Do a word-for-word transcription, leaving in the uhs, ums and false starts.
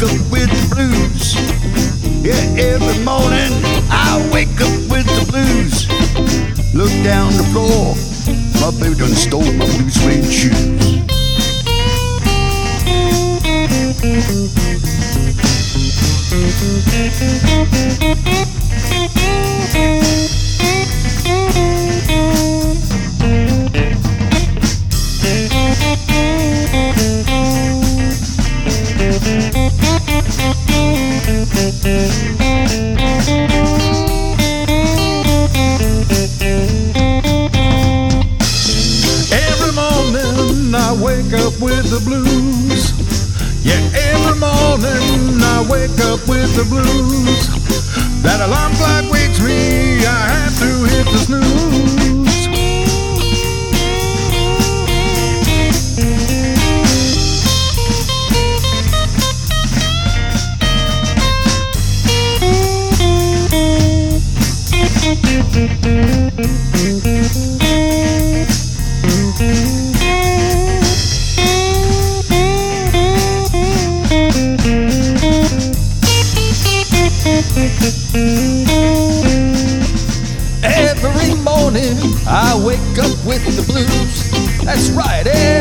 up with the blues. Yeah, every morning I wake up with the blues. Look down the floor, my baby done stole my blue suede shoes. Every morning I wake up with the blues. Yeah, every morning I wake up with the blues. That alarm clock wakes me, I have to hit the snooze. Every morning I wake up with the blues. That's right.